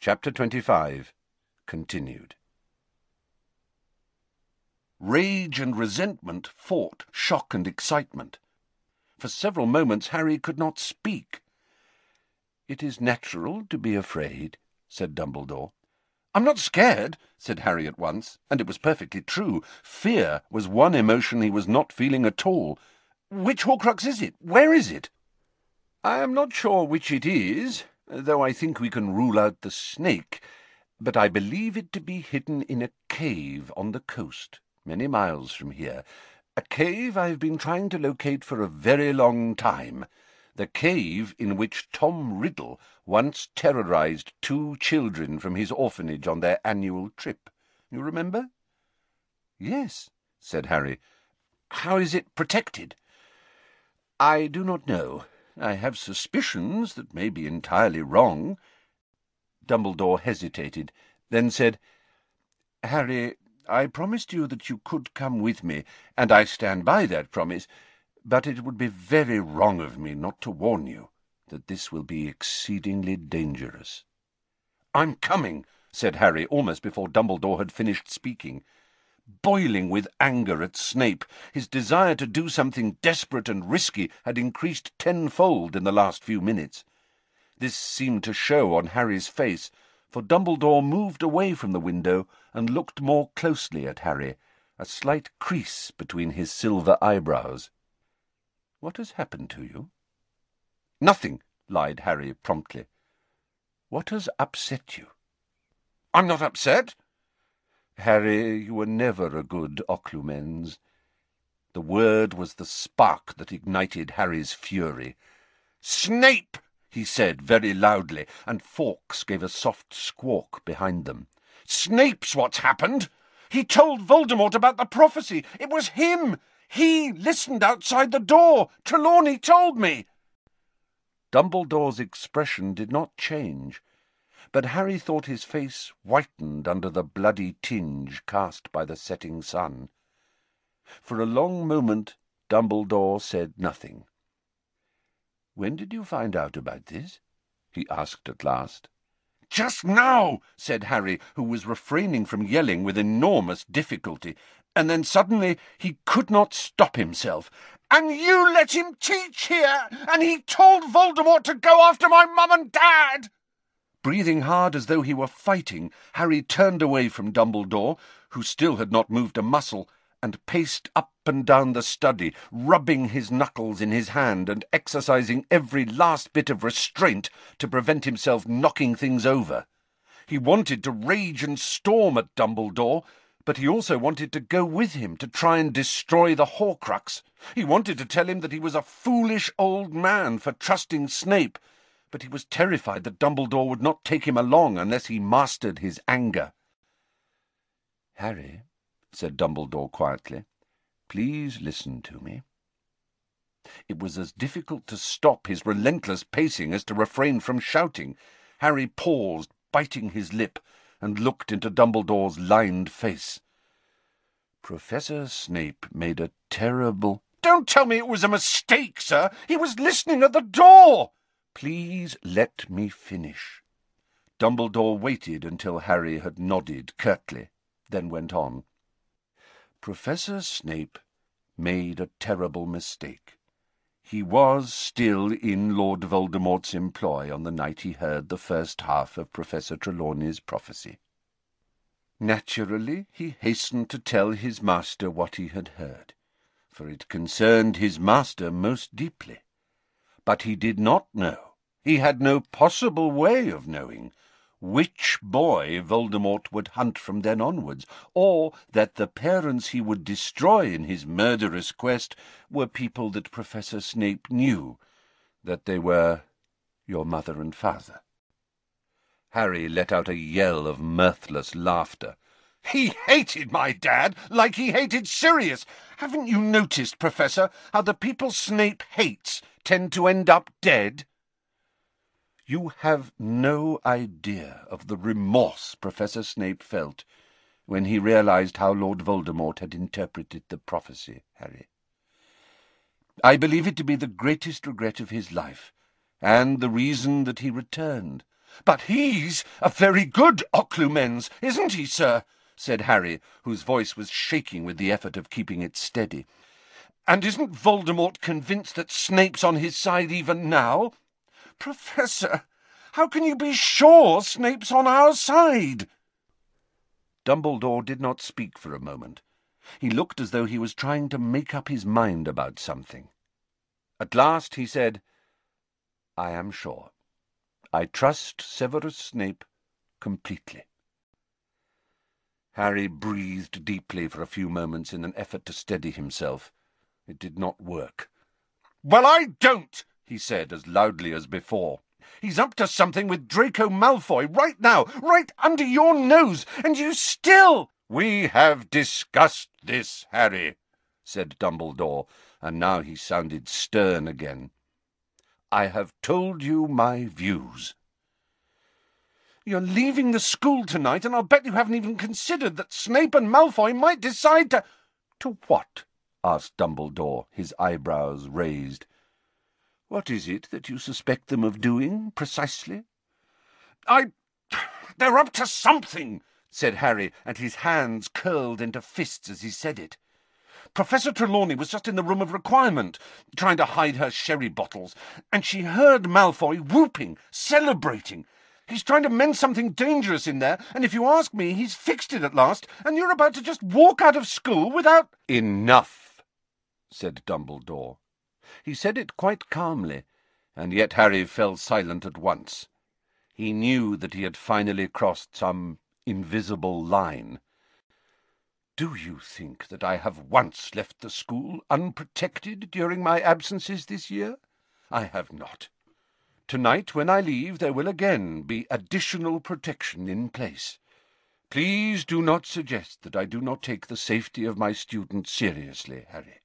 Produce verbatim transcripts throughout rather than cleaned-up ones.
Chapter twenty-five. Continued. Rage and resentment fought shock and excitement. For several moments Harry could not speak. "It is natural to be afraid," said Dumbledore. "I'm not scared," said Harry at once, and it was perfectly true. Fear was one emotion he was not feeling at all. "Which Horcrux is it? Where is it?" "I am not sure which it is, though I think we can rule out the snake, but I believe it to be hidden in a cave on the coast, many miles from here. A cave I have been trying to locate for a very long time. The cave in which Tom Riddle once terrorized two children from his orphanage on their annual trip. You remember?" "Yes," said Harry. "How is it protected?" "I do not know. I have suspicions that may be entirely wrong." Dumbledore hesitated, then said, "Harry, I promised you that you could come with me, and I stand by that promise, but it would be very wrong of me not to warn you that this will be exceedingly dangerous." "I'm coming," said Harry, almost before Dumbledore had finished speaking. Boiling with anger at Snape, his desire to do something desperate and risky had increased tenfold in the last few minutes. This seemed to show on Harry's face, for Dumbledore moved away from the window and looked more closely at Harry, a slight crease between his silver eyebrows. "What has happened to you?" "Nothing," lied Harry promptly. "What has upset you?" "I'm not upset." "Harry, you were never a good Occlumens." The word was the spark that ignited Harry's fury. "Snape!" he said very loudly, and Fawkes gave a soft squawk behind them. "Snape's what's happened. He told Voldemort about the prophecy. It was him. He listened outside the door. Trelawney told me." Dumbledore's expression did not change, but Harry thought his face whitened under the bloody tinge cast by the setting sun. For a long moment Dumbledore said nothing. "When did you find out about this?" he asked at last. "Just now," said Harry, who was refraining from yelling with enormous difficulty, and then suddenly he could not stop himself. "And you let him teach here, and he told Voldemort to go after my mum and dad!" Breathing hard as though he were fighting, Harry turned away from Dumbledore, who still had not moved a muscle, and paced up and down the study, rubbing his knuckles in his hand and exercising every last bit of restraint to prevent himself knocking things over. He wanted to rage and storm at Dumbledore, but he also wanted to go with him to try and destroy the Horcrux. He wanted to tell him that he was a foolish old man for trusting Snape, but he was terrified that Dumbledore would not take him along unless he mastered his anger. "Harry," said Dumbledore quietly, "please listen to me." It was as difficult to stop his relentless pacing as to refrain from shouting. Harry paused, biting his lip, and looked into Dumbledore's lined face. "Professor Snape made a terrible—" "Don't tell me it was a mistake, sir! He was listening at the door!" "Please let me finish." Dumbledore waited until Harry had nodded curtly, then went on. "Professor Snape made a terrible mistake. He was still in Lord Voldemort's employ on the night he heard the first half of Professor Trelawney's prophecy. Naturally, he hastened to tell his master what he had heard, for it concerned his master most deeply. But he did not know, he had no possible way of knowing, which boy Voldemort would hunt from then onwards, or that the parents he would destroy in his murderous quest were people that Professor Snape knew, that they were your mother and father." Harry let out a yell of mirthless laughter. "He hated my dad like he hated Sirius. Haven't you noticed, Professor, how the people Snape hates tend to end up dead?" "You have no idea of the remorse Professor Snape felt when he realized how Lord Voldemort had interpreted the prophecy, Harry. I believe it to be the greatest regret of his life, and the reason that he returned. "But he's a very good Occlumens, isn't he, sir?" said Harry, whose voice was shaking with the effort of keeping it steady. "And isn't Voldemort convinced that Snape's on his side even now? Professor, how can you be sure Snape's on our side?" Dumbledore did not speak for a moment. He looked as though he was trying to make up his mind about something. At last he said, "I am sure. I trust Severus Snape completely." Harry breathed deeply for a few moments in an effort to steady himself. It did not work. "Well, I don't," he said as loudly as before. "He's up to something with Draco Malfoy right now, right under your nose, and you still—" "We have discussed this, Harry," said Dumbledore, and now he sounded stern again. "I have told you my views." "You're leaving the school tonight, and I'll bet you haven't even considered that Snape and Malfoy might decide to—" "To what?" asked Dumbledore, his eyebrows raised. "What is it that you suspect them of doing, precisely?" I... "They're up to something," said Harry, and his hands curled into fists as he said it. "Professor Trelawney was just in the room of requirement, trying to hide her sherry bottles, and she heard Malfoy whooping, celebrating. He's trying to mend something dangerous in there, and if you ask me, he's fixed it at last, and you're about to just walk out of school without—" "Enough," said Dumbledore. He said it quite calmly, and yet Harry fell silent at once. He knew that he had finally crossed some invisible line. "Do you think that I have once left the school unprotected during my absences this year? I have not. Tonight, when I leave, there will again be additional protection in place. Please do not suggest that I do not take the safety of my students seriously, Harry."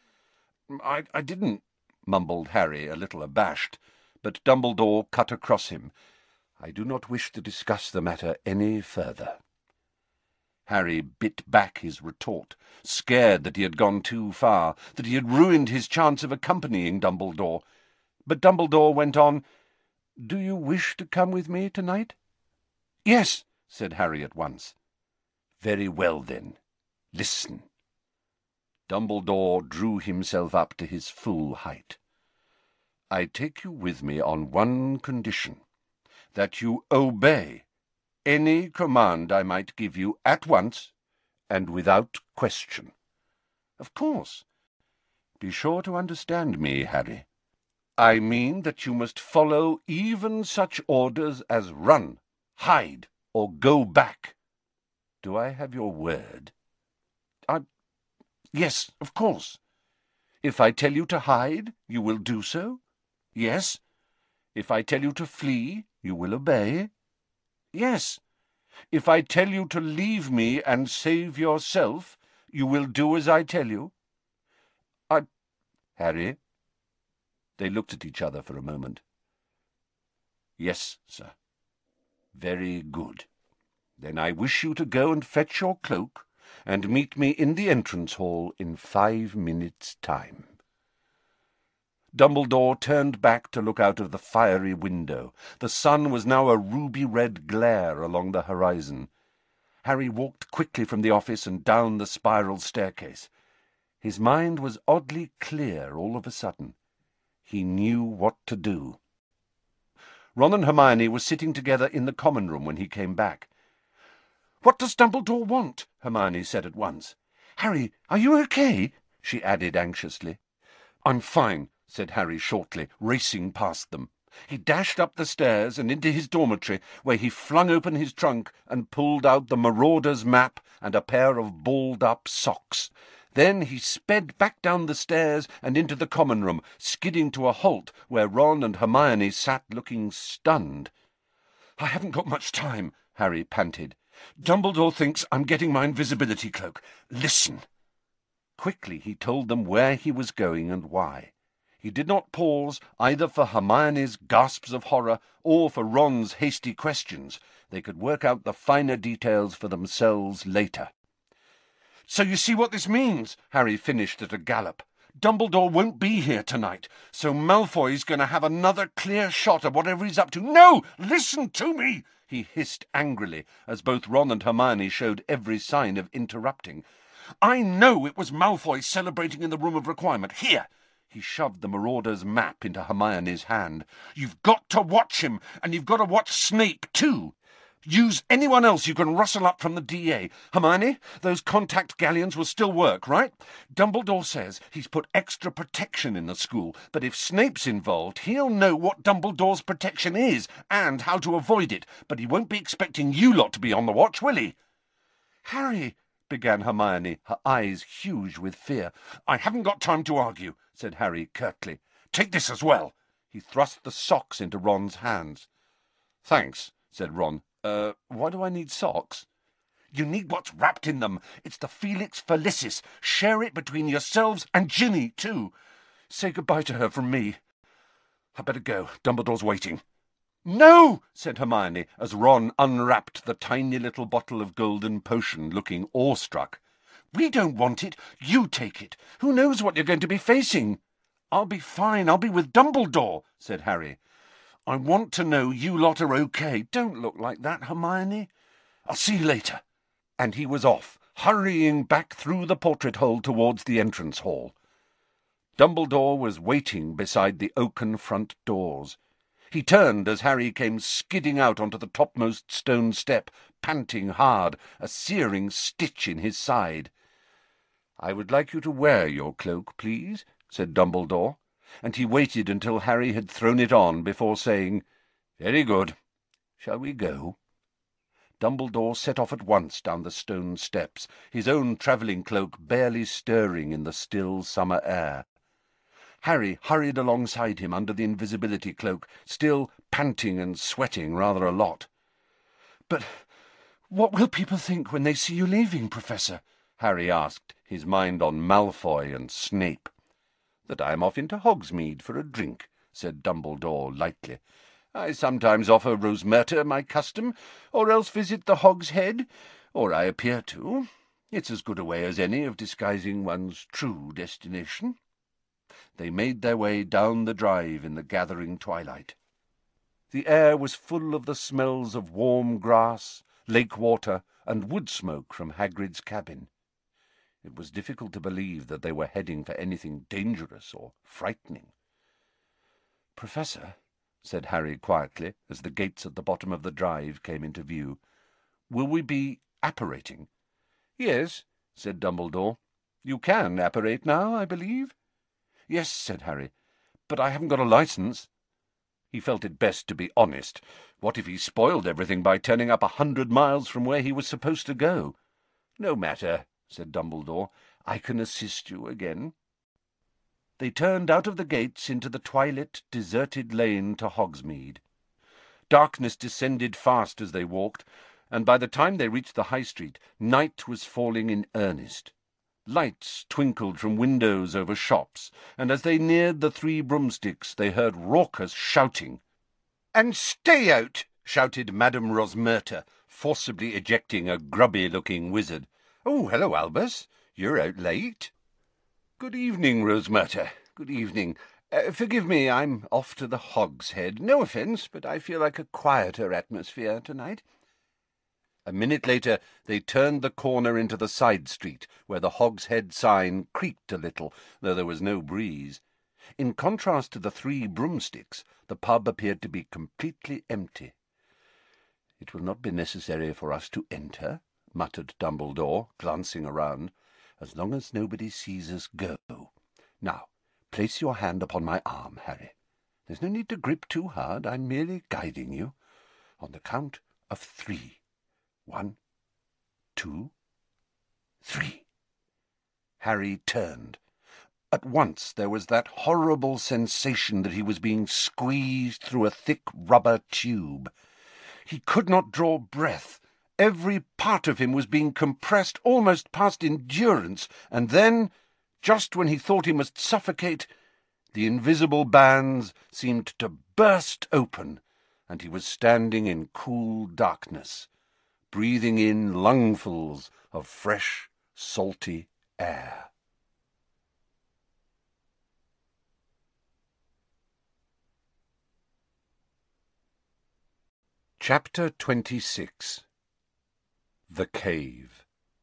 I, I didn't," mumbled Harry, a little abashed, but Dumbledore cut across him. "I do not wish to discuss the matter any further." Harry bit back his retort, scared that he had gone too far, that he had ruined his chance of accompanying Dumbledore. But Dumbledore went on, "Do you wish to come with me tonight?" "Yes," said Harry at once. "Very well, then. Listen." Dumbledore drew himself up to his full height. "I take you with me on one condition, that you obey any command I might give you at once and without question. Of course. Be sure to understand me, Harry. I mean that you must follow even such orders as run, hide, or go back. Do I have your word?" I... "Yes, of course." "If I tell you to hide, you will do so?" "Yes." "If I tell you to flee, you will obey?" "Yes." "If I tell you to leave me and save yourself, you will do as I tell you?" I... "Harry?" They looked at each other for a moment. "Yes, sir." "Very good. Then I wish you to go and fetch your cloak, and meet me in the entrance hall in five minutes' time." Dumbledore turned back to look out of the fiery window. The sun was now a ruby-red glare along the horizon. Harry walked quickly from the office and down the spiral staircase. His mind was oddly clear all of a sudden. He knew what to do. Ron and Hermione were sitting together in the common room when he came back. "What does Dumbledore want?" Hermione said at once. "Harry, are you okay?" she added anxiously. "I'm fine," said Harry shortly, racing past them. He dashed up the stairs and into his dormitory, where he flung open his trunk and pulled out the Marauder's map and a pair of balled-up socks. Then he sped back down the stairs and into the common room, skidding to a halt where Ron and Hermione sat looking stunned. "I haven't got much time," Harry panted. "Dumbledore thinks I'm getting my invisibility cloak. Listen." Quickly he told them where he was going and why. He did not pause either for Hermione's gasps of horror or for Ron's hasty questions. They could work out the finer details for themselves later. "So you see what this means," Harry finished at a gallop. Dumbledore won't be here tonight, so Malfoy's going to have another clear shot at whatever he's up to. No! Listen to me! He hissed angrily, as both Ron and Hermione showed every sign of interrupting. I know it was Malfoy celebrating in the Room of Requirement. Here! He shoved the Marauder's map into Hermione's hand. You've got to watch him, and you've got to watch Snape, too. Use anyone else you can rustle up from the D A. Hermione, those contact galleons will still work, right? Dumbledore says he's put extra protection in the school, but if Snape's involved, he'll know what Dumbledore's protection is and how to avoid it, but he won't be expecting you lot to be on the watch, will he? Harry, began Hermione, her eyes huge with fear. I haven't got time to argue, said Harry curtly. Take this as well. He thrust the socks into Ron's hands. Thanks, said Ron. Uh, why do I need socks? You need what's wrapped in them. It's the Felix Felicis. Share it between yourselves and Ginny, too. Say goodbye to her from me. I better go. Dumbledore's waiting. No, said Hermione, as Ron unwrapped the tiny little bottle of golden potion, looking awestruck. We don't want it. You take it. Who knows what you're going to be facing? I'll be fine. I'll be with Dumbledore, said Harry. I want to know you lot are okay. Don't look like that, Hermione. I'll see you later. And he was off, hurrying back through the portrait hole towards the entrance hall. Dumbledore was waiting beside the oaken front doors. He turned as Harry came skidding out onto the topmost stone step, panting hard, a searing stitch in his side. I would like you to wear your cloak, please, said Dumbledore, and he waited until Harry had thrown it on before saying, Very good. Shall we go? Dumbledore set off at once down the stone steps, his own travelling cloak barely stirring in the still summer air. Harry hurried alongside him under the invisibility cloak, still panting and sweating rather a lot. But what will people think when they see you leaving, Professor? Harry asked, his mind on Malfoy and Snape. That I am off into Hogsmeade for a drink, said Dumbledore lightly. I sometimes offer Rosmerta my custom, or else visit the Hog's Head, or I appear to. It's as good a way as any of disguising one's true destination. They made their way down the drive in the gathering twilight. The air was full of the smells of warm grass, lake water, and wood smoke from Hagrid's cabin. It was difficult to believe that they were heading for anything dangerous or frightening. Professor, said Harry quietly, as the gates at the bottom of the drive came into view, will we be apparating? Yes, said Dumbledore. You can apparate now, I believe? Yes, said Harry, but I haven't got a licence. He felt it best to be honest. What if he spoiled everything by turning up a hundred miles from where he was supposed to go? No matter, said Dumbledore. I can assist you again. They turned out of the gates into the twilit, deserted lane to Hogsmeade. Darkness descended fast as they walked, and by the time they reached the High Street, night was falling in earnest. Lights twinkled from windows over shops, and as they neared the Three Broomsticks they heard raucous shouting. "And stay out!" shouted Madame Rosmerta, forcibly ejecting a grubby-looking wizard. "Oh, hello, Albus. You're out late." "Good evening, Rosmerta. Good evening. Uh, forgive me, I'm off to the Hog's Head. No offence, but I feel like a quieter atmosphere tonight." A minute later they turned the corner into the side street, where the Hog's Head sign creaked a little, though there was no breeze. In contrast to the Three Broomsticks, the pub appeared to be completely empty. "It will not be necessary for us to enter," muttered Dumbledore, glancing around, "as long as nobody sees us go. Now, place your hand upon my arm, Harry. There's no need to grip too hard. I'm merely guiding you. On the count of three. One, two, three." Harry turned. At once there was that horrible sensation that he was being squeezed through a thick rubber tube. He could not draw breath. Every part of him was being compressed almost past endurance, and then, just when he thought he must suffocate, the invisible bands seemed to burst open, and he was standing in cool darkness, breathing in lungfuls of fresh, salty air. Chapter twenty-six. The Cave.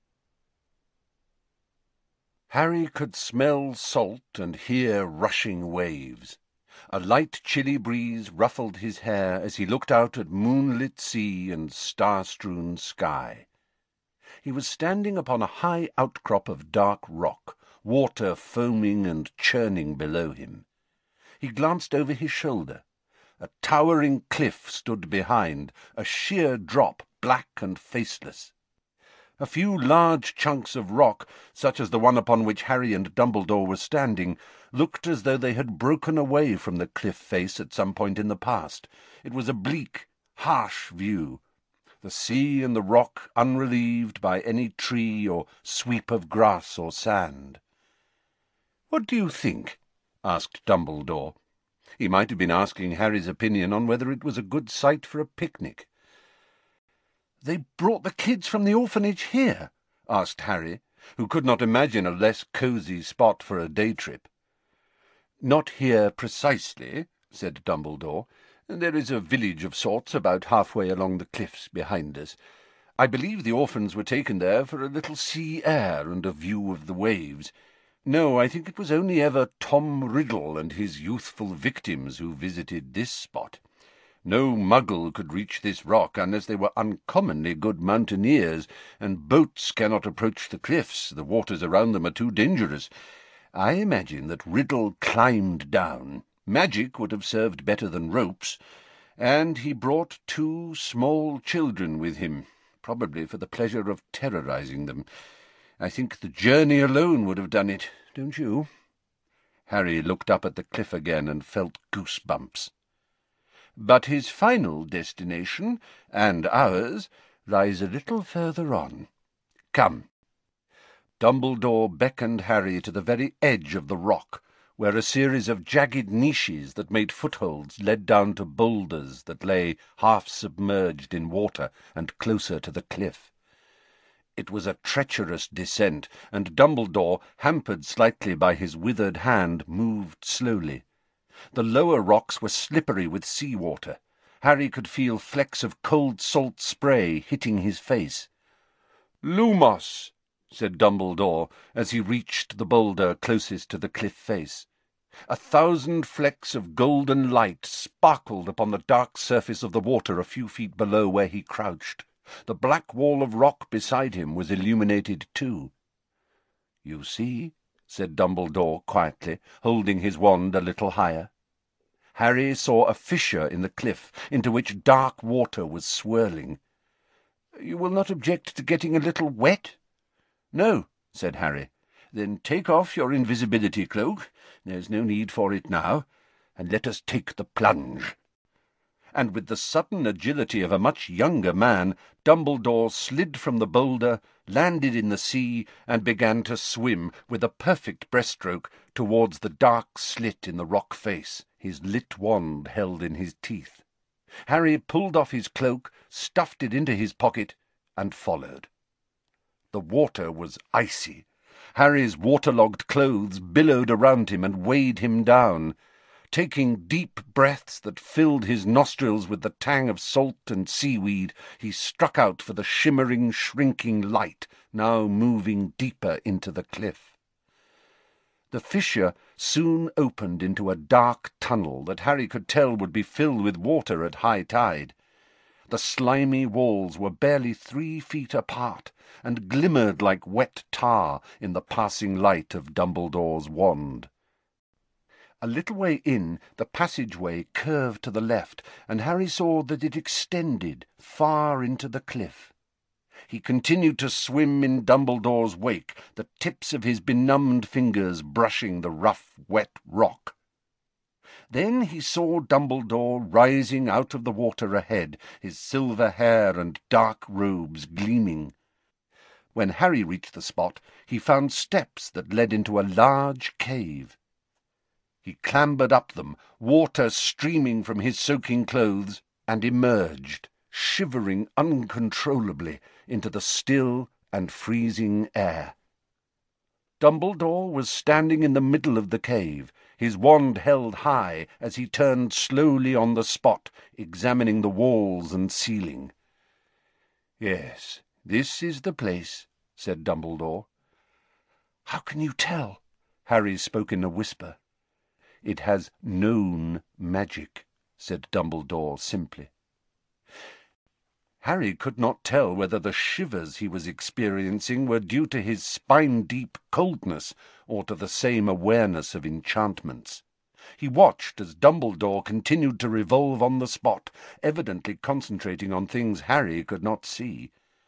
Harry could smell salt and hear rushing waves. A light chilly breeze ruffled his hair as he looked out at moonlit sea and star-strewn sky. He was standing upon a high outcrop of dark rock, water foaming and churning below him. He glanced over his shoulder. A towering cliff stood behind, a sheer drop, black and faceless. A few large chunks of rock, such as the one upon which Harry and Dumbledore were standing, looked as though they had broken away from the cliff face at some point in the past. It was a bleak, harsh view, the sea and the rock unrelieved by any tree or sweep of grass or sand. "What do you think?" asked Dumbledore. He might have been asking Harry's opinion on whether it was a good site for a picnic. "They brought the kids from the orphanage here?" asked Harry, who could not imagine a less cosy spot for a day trip. "Not here precisely," said Dumbledore. "There is a village of sorts about halfway along the cliffs behind us. I believe the orphans were taken there for a little sea air and a view of the waves. No, I think it was only ever Tom Riddle and his youthful victims who visited this spot. No Muggle could reach this rock unless they were uncommonly good mountaineers, and boats cannot approach the cliffs. The waters around them are too dangerous. I imagine that Riddle climbed down. Magic would have served better than ropes, and he brought two small children with him, probably for the pleasure of terrorizing them. I think the journey alone would have done it, don't you?" Harry looked up at the cliff again and felt goose-bumps. "But his final destination, and ours, lies a little further on. Come." Dumbledore beckoned Harry to the very edge of the rock, where a series of jagged niches that made footholds led down to boulders that lay half submerged in water and closer to the cliff. It was a treacherous descent, and Dumbledore, hampered slightly by his withered hand, moved slowly. The lower rocks were slippery with sea-water. Harry could feel flecks of cold salt spray hitting his face. "Lumos," said Dumbledore, as he reached the boulder closest to the cliff face. A thousand flecks of golden light sparkled upon the dark surface of the water a few feet below where he crouched. The black wall of rock beside him was illuminated too. "You see," said Dumbledore quietly, holding his wand a little higher. Harry saw a fissure in the cliff, into which dark water was swirling. "You will not object to getting a little wet?" "No," said Harry. "Then take off your invisibility cloak. There's no need for it now, and let us take the plunge." And with the sudden agility of a much younger man, Dumbledore slid from the boulder, landed in the sea, and began to swim, with a perfect breaststroke, towards the dark slit in the rock face, his lit wand held in his teeth. Harry pulled off his cloak, stuffed it into his pocket, and followed. The water was icy. Harry's waterlogged clothes billowed around him and weighed him down. Taking deep breaths that filled his nostrils with the tang of salt and seaweed, he struck out for the shimmering, shrinking light, now moving deeper into the cliff. The fissure soon opened into a dark tunnel that Harry could tell would be filled with water at high tide. The slimy walls were barely three feet apart, and glimmered like wet tar in the passing light of Dumbledore's wand. A little way in, the passageway curved to the left, and Harry saw that it extended far into the cliff. He continued to swim in Dumbledore's wake, the tips of his benumbed fingers brushing the rough, wet rock. Then he saw Dumbledore rising out of the water ahead, his silver hair and dark robes gleaming. When Harry reached the spot, he found steps that led into a large cave. He clambered up them, water streaming from his soaking clothes, and emerged, shivering uncontrollably, into the still and freezing air. Dumbledore was standing in the middle of the cave, his wand held high as he turned slowly on the spot, examining the walls and ceiling. "Yes, this is the place," said Dumbledore. "How can you tell?" Harry spoke in a whisper. "It has known magic," said Dumbledore simply. Harry could not tell whether the shivers he was experiencing were due to his spine-deep coldness or to the same awareness of enchantments. He watched as Dumbledore continued to revolve on the spot, evidently concentrating on things Harry could not see.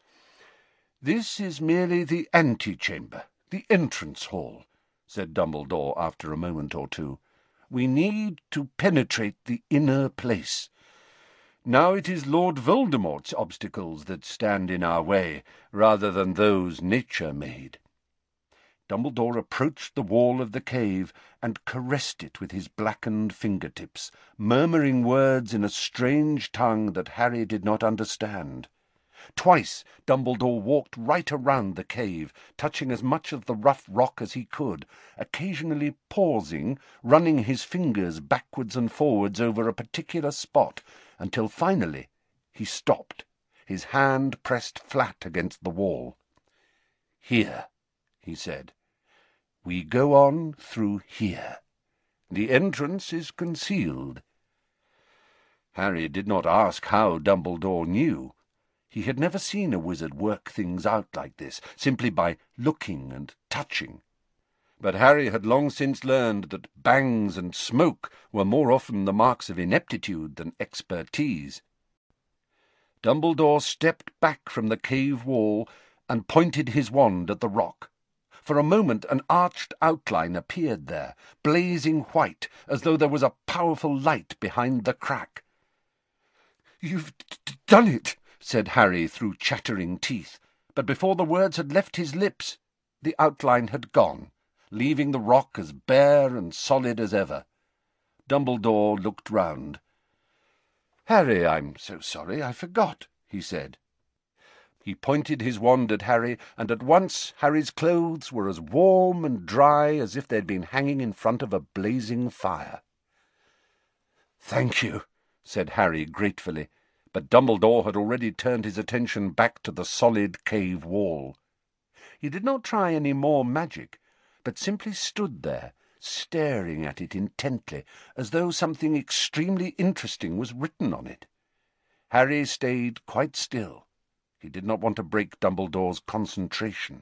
"This is merely the antechamber, the entrance hall," said Dumbledore after a moment or two. "We need to penetrate the inner place. Now it is Lord Voldemort's obstacles that stand in our way, rather than those nature made." Dumbledore approached the wall of the cave and caressed it with his blackened fingertips, murmuring words in a strange tongue that Harry did not understand. Twice Dumbledore walked right around the cave, touching as much of the rough rock as he could, occasionally pausing, running his fingers backwards and forwards over a particular spot, until finally he stopped, his hand pressed flat against the wall. "Here," he said. "We go on through here. The entrance is concealed." Harry did not ask how Dumbledore knew. He had never seen a wizard work things out like this, simply by looking and touching. But Harry had long since learned that bangs and smoke were more often the marks of ineptitude than expertise. Dumbledore stepped back from the cave wall and pointed his wand at the rock. For a moment an arched outline appeared there, blazing white, as though there was a powerful light behind the crack. "You've d done it," said Harry through chattering teeth, but before the words had left his lips, the outline had gone, leaving the rock as bare and solid as ever. Dumbledore looked round. "Harry, I'm so sorry, I forgot," he said. He pointed his wand at Harry, and at once Harry's clothes were as warm and dry as if they'd been hanging in front of a blazing fire. "Thank you," said Harry gratefully, but Dumbledore had already turned his attention back to the solid cave wall. He did not try any more magic, but simply stood there, staring at it intently, as though something extremely interesting was written on it. Harry stayed quite still. He did not want to break Dumbledore's concentration.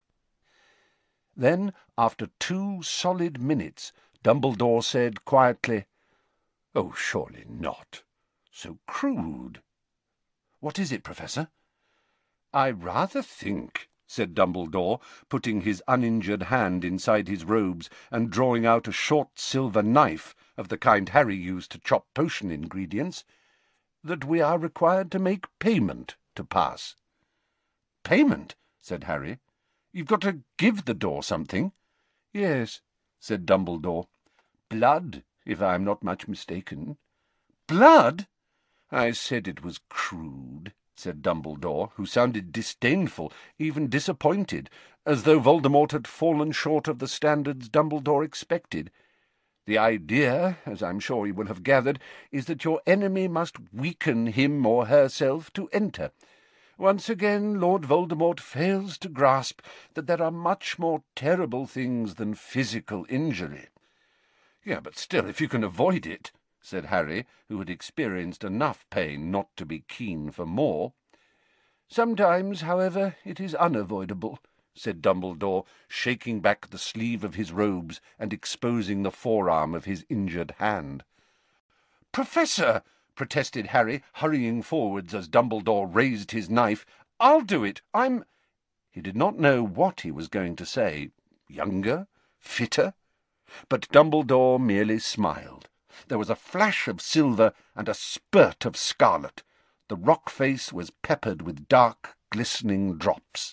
Then, after two solid minutes, Dumbledore said quietly, "Oh, surely not. So crude." "What is it, Professor?" "I rather think," said Dumbledore, putting his uninjured hand inside his robes and drawing out a short silver knife, of the kind Harry used to chop potion ingredients, "that we are required to make payment to pass." "Payment?" said Harry. "You've got to give the door something." "Yes," said Dumbledore. "Blood, if I am not much mistaken." "Blood?" "I said it was crude," said Dumbledore, who sounded disdainful, even disappointed, as though Voldemort had fallen short of the standards Dumbledore expected. "The idea, as I'm sure you will have gathered, is that your enemy must weaken him or herself to enter. Once again Lord Voldemort fails to grasp that there are much more terrible things than physical injury." "Yeah, but still, if you can avoid it," said Harry, who had experienced enough pain not to be keen for more. "Sometimes, however, it is unavoidable," said Dumbledore, shaking back the sleeve of his robes and exposing the forearm of his injured hand. "Professor!" protested Harry, hurrying forwards as Dumbledore raised his knife. "I'll do it. I'm—" He did not know what he was going to say. Younger? Fitter? But Dumbledore merely smiled. There was a flash of silver and a spurt of scarlet. The rock face was peppered with dark, glistening drops.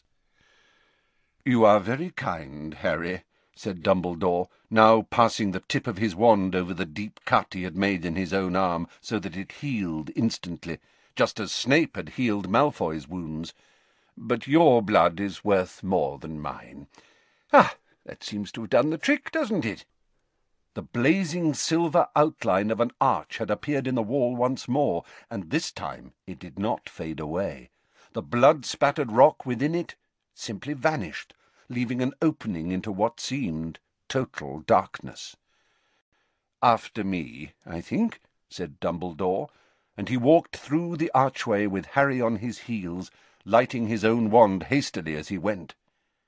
"You are very kind, Harry," said Dumbledore, now passing the tip of his wand over the deep cut he had made in his own arm, so that it healed instantly, just as Snape had healed Malfoy's wounds. "But your blood is worth more than mine. Ah, That seems to have done the trick, doesn't it?" The blazing silver outline of an arch had appeared in the wall once more, and this time it did not fade away. The blood-spattered rock within it simply vanished, leaving an opening into what seemed total darkness. "After me, I think," said Dumbledore, and he walked through the archway with Harry on his heels, lighting his own wand hastily as he went.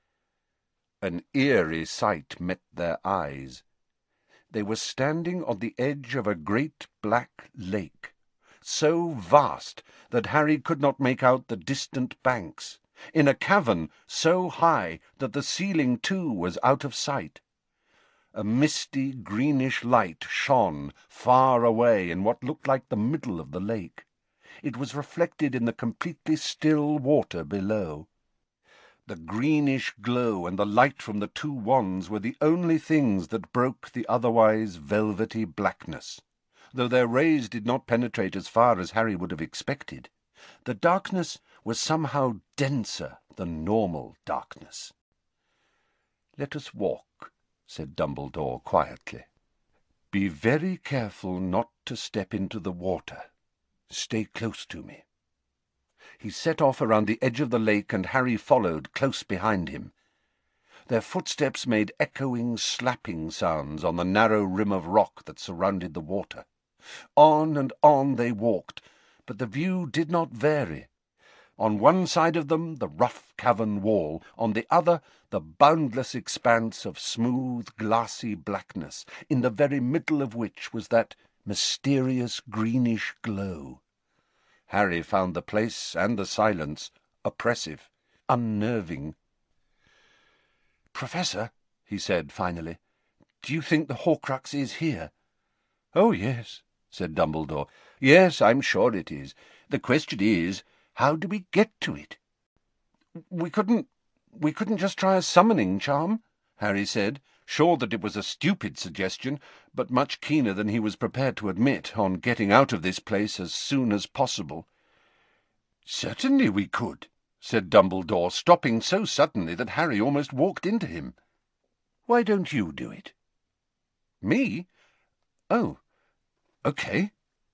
An eerie sight met their eyes. They were standing on the edge of a great black lake, so vast that Harry could not make out the distant banks, in a cavern so high that the ceiling too was out of sight. A misty greenish light shone far away in what looked like the middle of the lake. It was reflected in the completely still water below. The greenish glow and the light from the two wands were the only things that broke the otherwise velvety blackness. Though their rays did not penetrate as far as Harry would have expected, the darkness was somehow denser than normal darkness. "Let us walk," said Dumbledore quietly. "Be very careful not to step into the water. Stay close to me." He set off around the edge of the lake, and Harry followed close behind him. Their footsteps made echoing, slapping sounds on the narrow rim of rock that surrounded the water. On and on they walked, but the view did not vary. On one side of them the rough cavern wall, on the other the boundless expanse of smooth, glassy blackness, in the very middle of which was that mysterious greenish glow. Harry found the place and the silence oppressive, unnerving. "Professor," he said finally, "do you think the Horcrux is here?" "Oh, yes," said Dumbledore. "Yes, I'm sure it is. The question is, how do we get to it?" We couldn't we couldn't just try a summoning charm," Harry said, sure that it was a stupid suggestion, but much keener than he was prepared to admit on getting out of this place as soon as possible. "Certainly we could," said Dumbledore, stopping so suddenly that Harry almost walked into him. "Why don't you do it?" "Me? Oh, okay."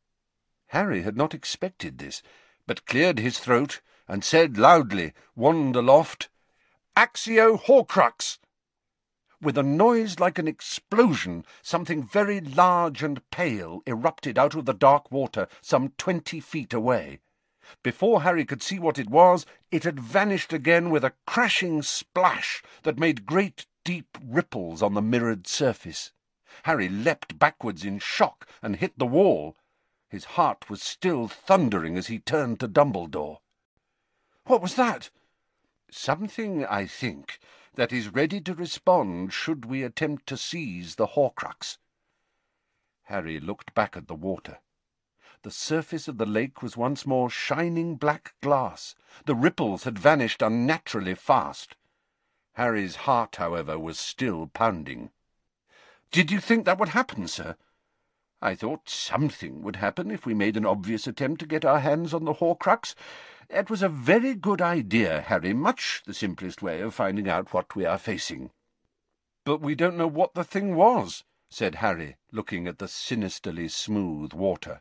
Harry had not expected this, but cleared his throat and said loudly, wand aloft, "Accio Horcrux!" With a noise like an explosion, something very large and pale erupted out of the dark water some twenty feet away. Before Harry could see what it was, it had vanished again with a crashing splash that made great deep ripples on the mirrored surface. Harry leapt backwards in shock and hit the wall. His heart was still thundering as he turned to Dumbledore. "What was that?" "Something, I think, that is ready to respond should we attempt to seize the Horcrux." Harry looked back at the water. The surface of the lake was once more shining black glass. The ripples had vanished unnaturally fast. Harry's heart, however, was still pounding. "Did you think that would happen, sir?" "I thought something would happen if we made an obvious attempt to get our hands on the Horcrux. It was a very good idea, Harry, much the simplest way of finding out what we are facing." "But we don't know what the thing was," said Harry, looking at the sinisterly smooth water.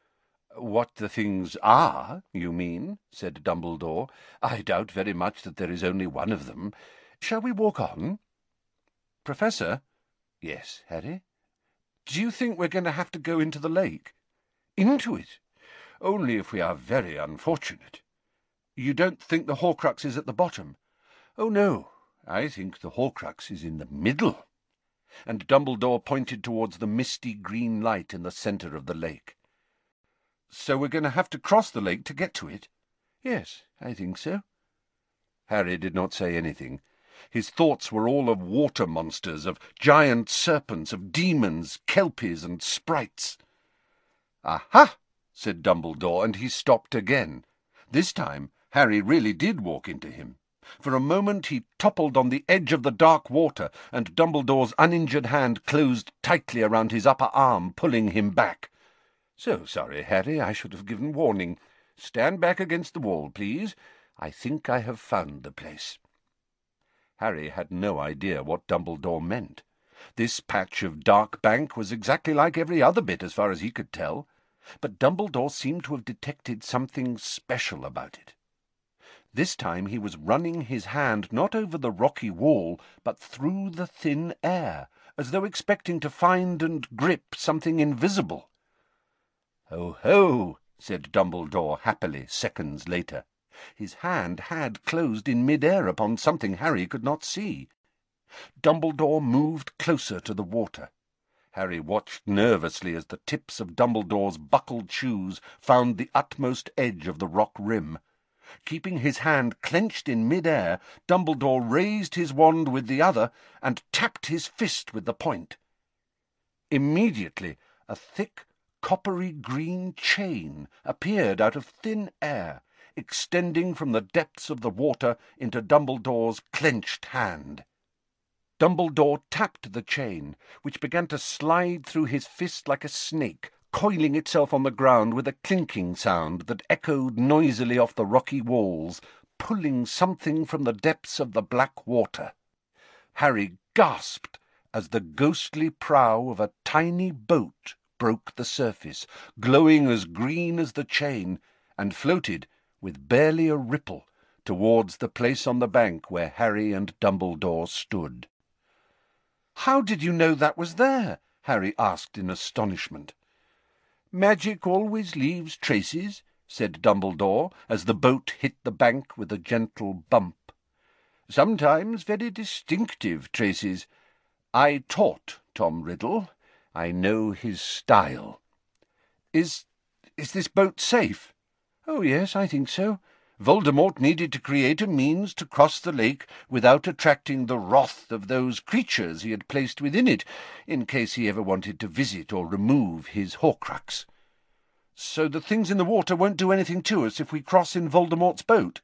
"What the things are, you mean?" said Dumbledore. "I doubt very much that there is only one of them. Shall we walk on?" "Professor?" "Yes, Harry?" "Do you think we're going to have to go into the lake?" "Into it? Only if we are very unfortunate." "You don't think the Horcrux is at the bottom?" "Oh, no. I think the Horcrux is in the middle." And Dumbledore pointed towards the misty green light in the centre of the lake. "So we're going to have to cross the lake to get to it?" "Yes, I think so." Harry did not say anything. His thoughts were all of water monsters, of giant serpents, of demons, kelpies, and sprites. "Aha!" said Dumbledore, and he stopped again. This time Harry really did walk into him. For a moment he toppled on the edge of the dark water, and Dumbledore's uninjured hand closed tightly around his upper arm, pulling him back. "So sorry, Harry, I should have given warning. Stand back against the wall, please. I think I have found the place." Harry had no idea what Dumbledore meant. This patch of dark bank was exactly like every other bit as far as he could tell, but Dumbledore seemed to have detected something special about it. This time he was running his hand not over the rocky wall, but through the thin air, as though expecting to find and grip something invisible. "Ho, ho!" said Dumbledore happily, seconds later. His hand had closed in mid-air upon something Harry could not see. Dumbledore moved closer to the water. Harry watched nervously as the tips of Dumbledore's buckled shoes found the utmost edge of the rock rim. Keeping his hand clenched in mid-air, Dumbledore raised his wand with the other and tapped his fist with the point. Immediately a thick, coppery green chain appeared out of thin air, extending from the depths of the water into Dumbledore's clenched hand. Dumbledore tapped the chain, which began to slide through his fist like a snake, coiling itself on the ground with a clinking sound that echoed noisily off the rocky walls, pulling something from the depths of the black water. Harry gasped as the ghostly prow of a tiny boat broke the surface, glowing as green as the chain, and floated, with barely a ripple, towards the place on the bank where Harry and Dumbledore stood. "How did you know that was there?" Harry asked in astonishment. "Magic always leaves traces," said Dumbledore, as the boat hit the bank with a gentle bump. "Sometimes very distinctive traces. I taught Tom Riddle. I know his style." Is is this boat safe?" "Oh, yes, I think so. Voldemort needed to create a means to cross the lake without attracting the wrath of those creatures he had placed within it, in case he ever wanted to visit or remove his Horcrux." "So the things in the water won't do anything to us if we cross in Voldemort's boat?"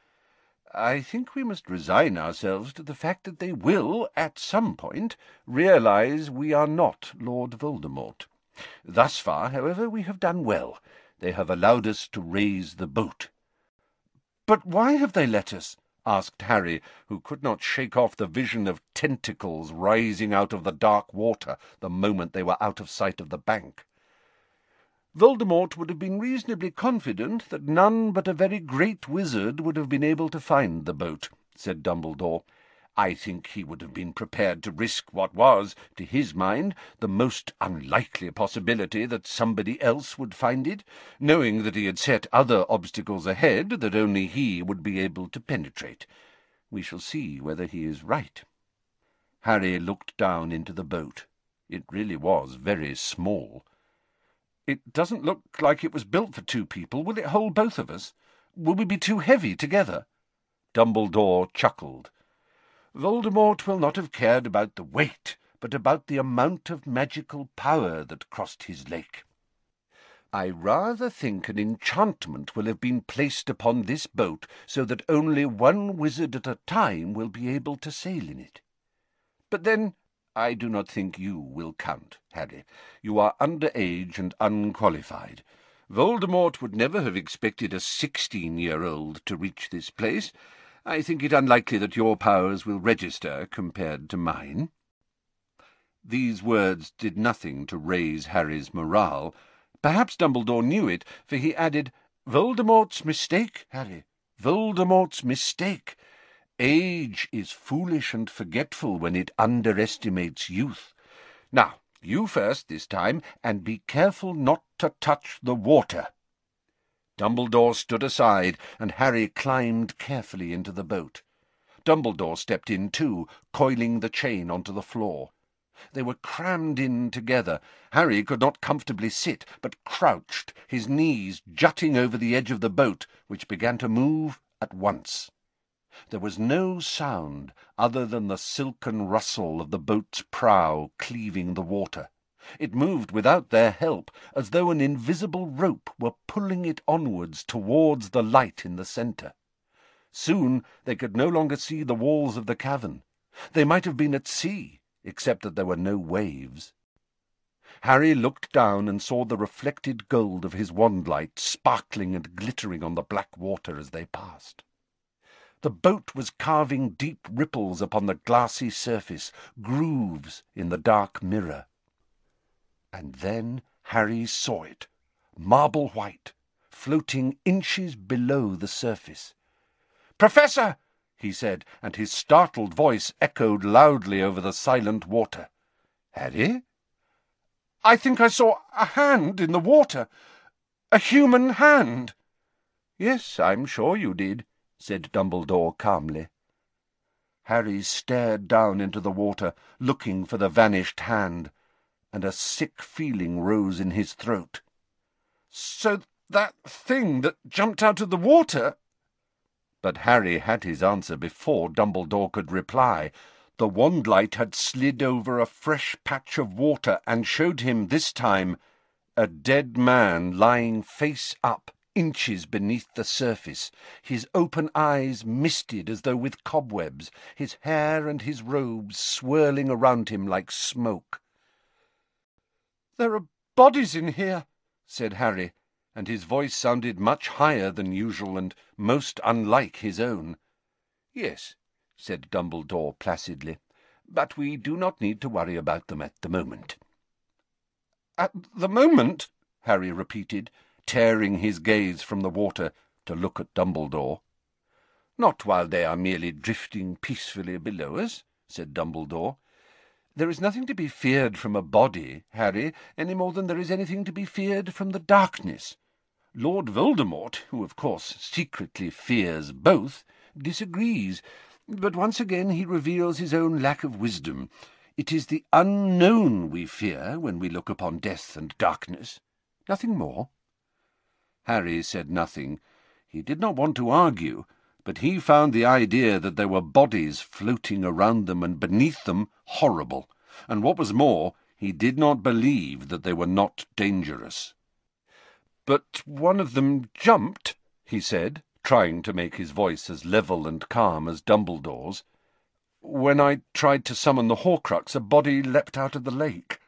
"I think we must resign ourselves to the fact that they will, at some point, realize we are not Lord Voldemort. Thus far, however, we have done well. They have allowed us to raise the boat." "But why have they let us?" asked Harry, who could not shake off the vision of tentacles rising out of the dark water the moment they were out of sight of the bank. "Voldemort would have been reasonably confident that none but a very great wizard would have been able to find the boat," said Dumbledore. "I think he would have been prepared to risk what was, to his mind, the most unlikely possibility that somebody else would find it, knowing that he had set other obstacles ahead that only he would be able to penetrate. We shall see whether he is right." Harry looked down into the boat. It really was very small. "It doesn't look like it was built for two people. Will it hold both of us? Will we be too heavy together?" Dumbledore chuckled. "Voldemort will not have cared about the weight, but about the amount of magical power that crossed his lake. I rather think an enchantment will have been placed upon this boat so that only one wizard at a time will be able to sail in it. But then I do not think you will count, Harry. You are under age and unqualified. Voldemort would never have expected a sixteen-year-old to reach this place. I think it unlikely that your powers will register compared to mine." These words did nothing to raise Harry's morale. Perhaps Dumbledore knew it, for he added, "Voldemort's mistake, Harry, Voldemort's mistake. Age is foolish and forgetful when it underestimates youth. Now, you first this time, and be careful not to touch the water." Dumbledore stood aside, and Harry climbed carefully into the boat. Dumbledore stepped in too, coiling the chain onto the floor. They were crammed in together. Harry could not comfortably sit, but crouched, his knees jutting over the edge of the boat, which began to move at once. There was no sound other than the silken rustle of the boat's prow cleaving the water. It moved without their help, as though an invisible rope were pulling it onwards towards the light in the centre. Soon they could no longer see the walls of the cavern. They might have been at sea, except that there were no waves. Harry looked down and saw the reflected gold of his wand light sparkling and glittering on the black water as they passed. The boat was carving deep ripples upon the glassy surface, grooves in the dark mirror. And then Harry saw it, marble white, floating inches below the surface. "Professor!" he said, and his startled voice echoed loudly over the silent water. "Harry?" "I think I saw a hand in the water. A human hand." "Yes, I'm sure you did," said Dumbledore calmly. Harry stared down into the water, looking for the vanished hand, and a sick feeling rose in his throat. "So that thing that jumped out of the water—" But Harry had his answer before Dumbledore could reply. The wand light had slid over a fresh patch of water and showed him this time a dead man lying face up, inches beneath the surface, his open eyes misted as though with cobwebs, his hair and his robes swirling around him like smoke. "There are bodies in here," said Harry, and his voice sounded much higher than usual and most unlike his own. "Yes," said Dumbledore placidly, "but we do not need to worry about them at the moment." "At the moment?" Harry repeated, tearing his gaze from the water to look at Dumbledore. "Not while they are merely drifting peacefully below us," said Dumbledore. "There is nothing to be feared from a body, Harry, any more than there is anything to be feared from the darkness. Lord Voldemort, who of course secretly fears both, disagrees, but once again he reveals his own lack of wisdom. It is the unknown we fear when we look upon death and darkness. Nothing more." Harry said nothing. He did not want to argue, but he found the idea that there were bodies floating around them and beneath them horrible, and what was more, he did not believe that they were not dangerous. "But one of them jumped," he said, trying to make his voice as level and calm as Dumbledore's. "When I tried to summon the Horcrux, a body leapt out of the lake."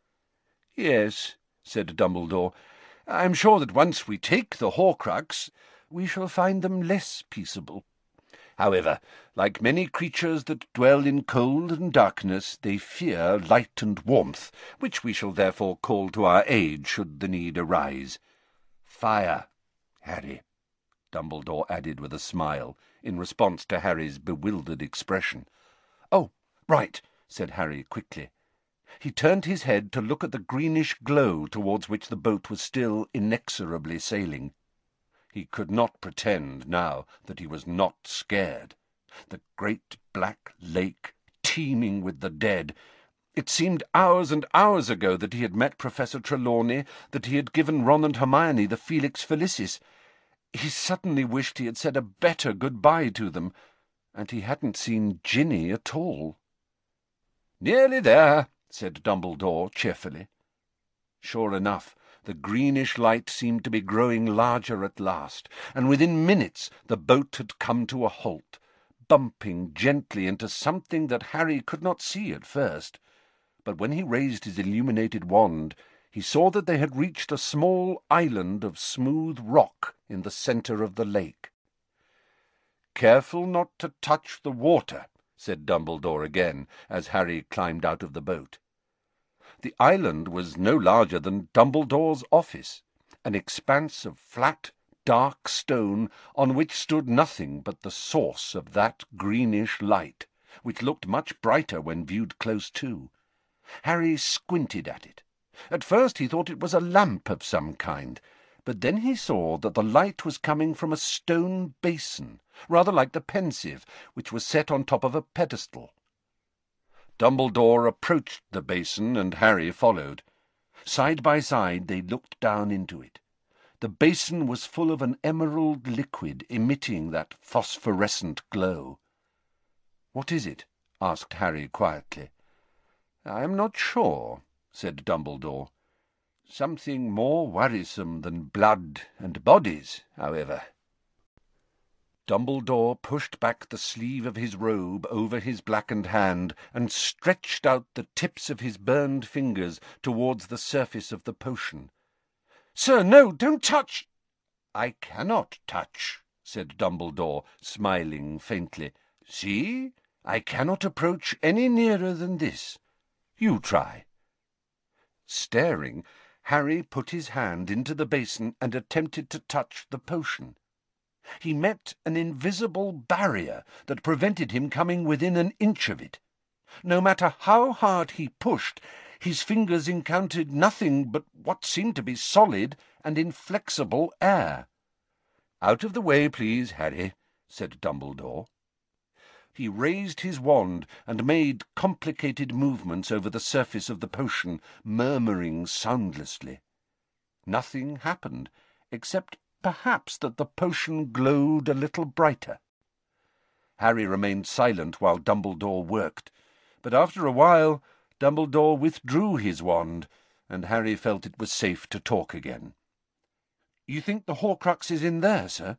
"Yes," said Dumbledore, "I am sure that once we take the Horcrux, we shall find them less peaceable. However, like many creatures that dwell in cold and darkness, they fear light and warmth, which we shall therefore call to our aid should the need arise. Fire, Harry," Dumbledore added with a smile, in response to Harry's bewildered expression. "Oh, right," said Harry quickly. He turned his head to look at the greenish glow towards which the boat was still inexorably sailing. He could not pretend now that he was not scared. The great black lake, teeming with the dead. It seemed hours and hours ago that he had met Professor Trelawney, that he had given Ron and Hermione the Felix Felicis. He suddenly wished he had said a better good-bye to them, and he hadn't seen Ginny at all. "Nearly there," said Dumbledore cheerfully. Sure enough, the greenish light seemed to be growing larger at last, and within minutes the boat had come to a halt, bumping gently into something that Harry could not see at first. But when he raised his illuminated wand, he saw that they had reached a small island of smooth rock in the centre of the lake. "Careful not to touch the water," said Dumbledore again, as Harry climbed out of the boat. The island was no larger than Dumbledore's office, an expanse of flat, dark stone on which stood nothing but the source of that greenish light, which looked much brighter when viewed close to. Harry squinted at it. At first he thought it was a lamp of some kind, but then he saw that the light was coming from a stone basin, rather like the Pensieve, which was set on top of a pedestal. Dumbledore approached the basin, and Harry followed. Side by side they looked down into it. The basin was full of an emerald liquid emitting that phosphorescent glow. "What is it?" asked Harry quietly. "I am not sure," said Dumbledore. "Something more worrisome than blood and bodies, however." Dumbledore pushed back the sleeve of his robe over his blackened hand and stretched out the tips of his burned fingers towards the surface of the potion. "Sir, no, don't touch!" "I cannot touch," said Dumbledore, smiling faintly. "See, I cannot approach any nearer than this. You try." Staring, Harry put his hand into the basin and attempted to touch the potion. He met an invisible barrier that prevented him coming within an inch of it. No matter how hard he pushed, his fingers encountered nothing but what seemed to be solid and inflexible air. "Out of the way, please, Harry," said Dumbledore. He raised his wand and made complicated movements over the surface of the potion, murmuring soundlessly. Nothing happened, except perhaps that the potion glowed a little brighter. Harry remained silent while Dumbledore worked, but after a while Dumbledore withdrew his wand, and Harry felt it was safe to talk again. "You think the Horcrux is in there, sir?"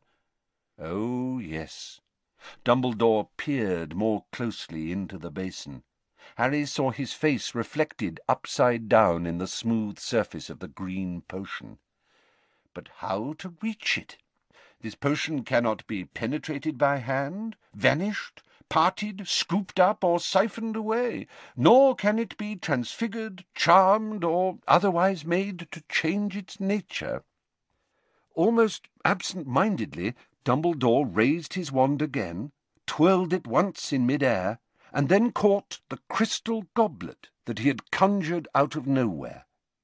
"Oh, yes." Dumbledore peered more closely into the basin. Harry saw his face reflected upside down in the smooth surface of the green potion. But how to reach it? This potion cannot be penetrated by hand, vanished, parted, scooped up, or siphoned away, nor can it be transfigured, charmed, or otherwise made to change its nature. Almost absent-mindedly, Dumbledore raised his wand again, twirled it once in mid-air, and then caught the crystal goblet that he had conjured out of nowhere.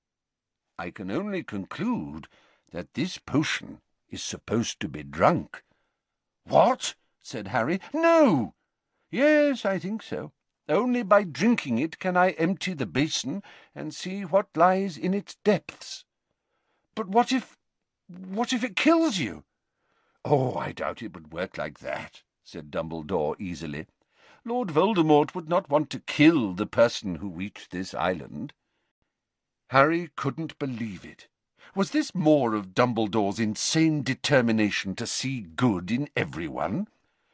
"I can only conclude that this potion is supposed to be drunk." "What?" said Harry. "No!" "Yes, I think so. Only by drinking it can I empty the basin and see what lies in its depths." "But what if... what if it kills you?" "Oh, I doubt it would work like that," said Dumbledore easily. "Lord Voldemort would not want to kill the person who reached this island." Harry couldn't believe it. Was this more of Dumbledore's insane determination to see good in everyone?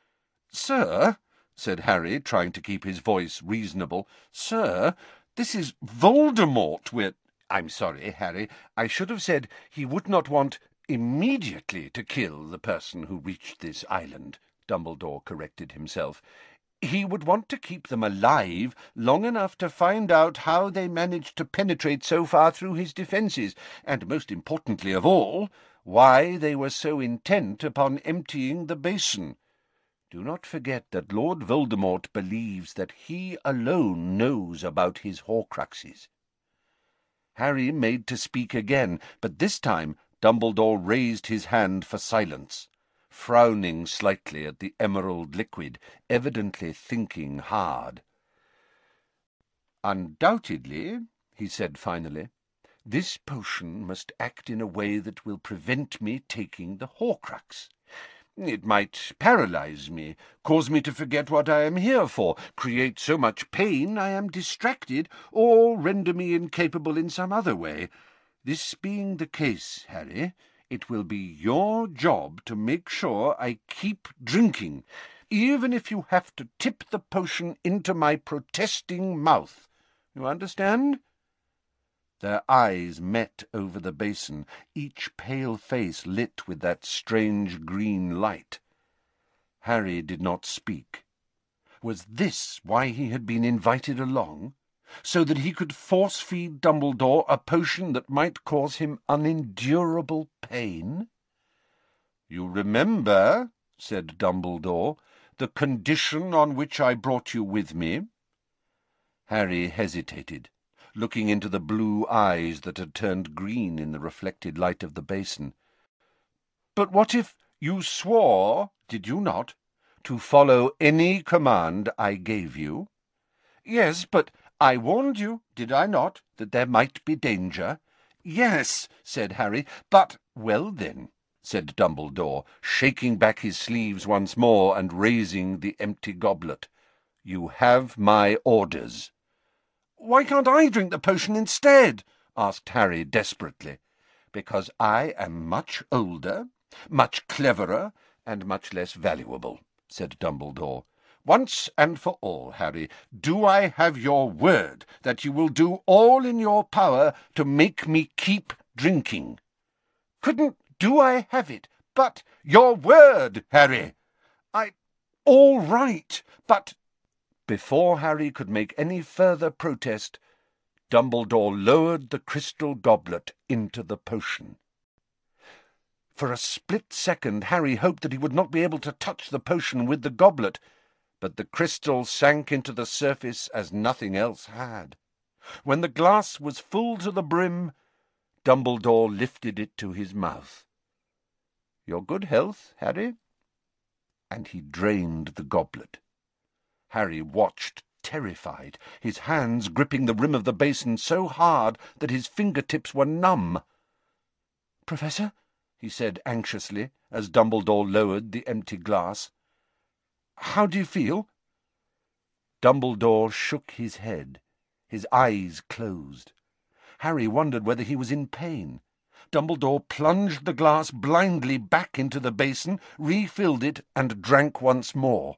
"Sir," said Harry, trying to keep his voice reasonable, "sir, this is Voldemort we're—" "I'm sorry, Harry. I should have said he would not want immediately to kill the person who reached this island," Dumbledore corrected himself. "He would want to keep them alive long enough to find out how they managed to penetrate so far through his defences, and, most importantly of all, why they were so intent upon emptying the basin. Do not forget that Lord Voldemort believes that he alone knows about his Horcruxes." Harry made to speak again, but this time Dumbledore raised his hand for silence, frowning slightly at the emerald liquid, evidently thinking hard. "Undoubtedly," he said finally, "this potion must act in a way that will prevent me taking the Horcrux. It might paralyze me, cause me to forget what I am here for, create so much pain I am distracted, or render me incapable in some other way. This being the case, Harry, it will be your job to make sure I keep drinking, even if you have to tip the potion into my protesting mouth. You understand?" Their eyes met over the basin, each pale face lit with that strange green light. Harry did not speak. Was this why he had been invited along? So that he could force-feed Dumbledore a potion that might cause him unendurable pain? "You remember," said Dumbledore, "the condition on which I brought you with me?" Harry hesitated, looking into the blue eyes that had turned green in the reflected light of the basin. "But what if you swore, did you not, to follow any command I gave you?" "Yes, but I warned you, did I not, that there might be danger?" "Yes," said Harry, "but—" "Well, then," said Dumbledore, shaking back his sleeves once more and raising the empty goblet, "you have my orders." "Why can't I drink the potion instead?" asked Harry desperately. "Because I am much older, much cleverer, and much less valuable," said Dumbledore. "Once and for all, Harry, do I have your word that you will do all in your power to make me keep drinking?" "Couldn't do I have it But your word, Harry! I... All right, but... Before Harry could make any further protest, Dumbledore lowered the crystal goblet into the potion. For a split second Harry hoped that he would not be able to touch the potion with the goblet, but the crystal sank into the surface as nothing else had. When the glass was full to the brim, Dumbledore lifted it to his mouth. "Your good health, Harry?" And he drained the goblet. Harry watched, terrified, his hands gripping the rim of the basin so hard that his fingertips were numb. "Professor," he said anxiously, as Dumbledore lowered the empty glass, "how do you feel?" Dumbledore shook his head. His eyes closed. Harry wondered whether he was in pain. Dumbledore plunged the glass blindly back into the basin, refilled it, and drank once more.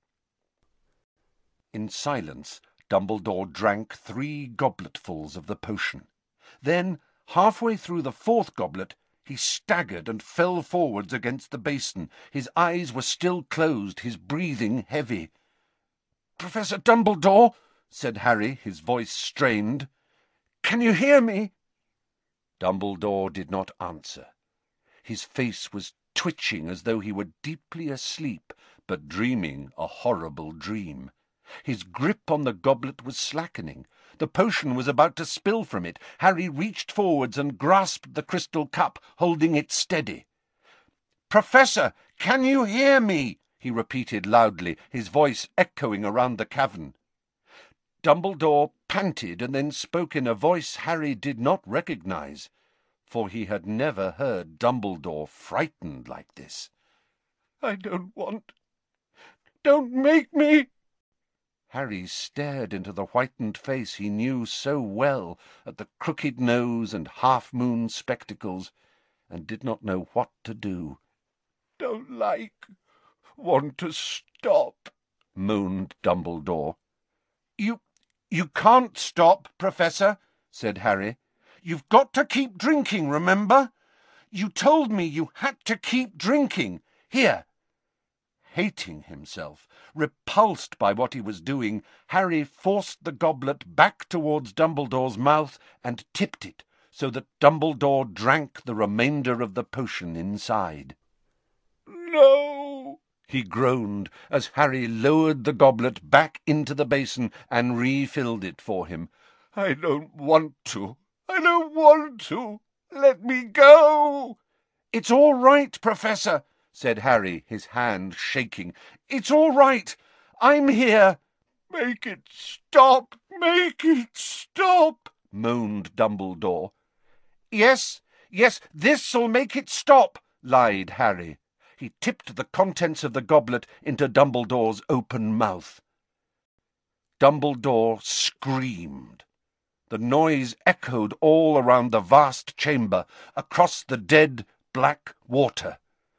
In silence, Dumbledore drank three gobletfuls of the potion. Then, halfway through the fourth goblet, he staggered and fell forwards against the basin. His eyes were still closed, his breathing heavy. "Professor Dumbledore," said Harry, his voice strained, "can you hear me?" Dumbledore did not answer. His face was twitching as though he were deeply asleep, but dreaming a horrible dream. His grip on the goblet was slackening. The potion was about to spill from it. Harry reached forwards and grasped the crystal cup, holding it steady. "Professor, can you hear me?" he repeated loudly, his voice echoing around the cavern. Dumbledore panted and then spoke in a voice Harry did not recognize, for he had never heard Dumbledore frightened like this. "I don't want... Don't make me..." Harry stared into the whitened face he knew so well, at the crooked nose and half-moon spectacles, and did not know what to do. "Don't like... want to stop," moaned Dumbledore. You... you can't stop, Professor," said Harry. "You've got to keep drinking, remember? You told me you had to keep drinking. Here." Hating himself, repulsed by what he was doing, Harry forced the goblet back towards Dumbledore's mouth and tipped it, so that Dumbledore drank the remainder of the potion inside. "No!" he groaned, as Harry lowered the goblet back into the basin and refilled it for him. "I don't want to. I don't want to. Let me go." "It's all right, Professor," said Harry, his hand shaking. "It's all right. I'm here." "Make it stop! Make it stop!" moaned Dumbledore. "Yes, yes, this'll make it stop," lied Harry. He tipped the contents of the goblet into Dumbledore's open mouth. Dumbledore screamed. The noise echoed all around the vast chamber, across the dead black water.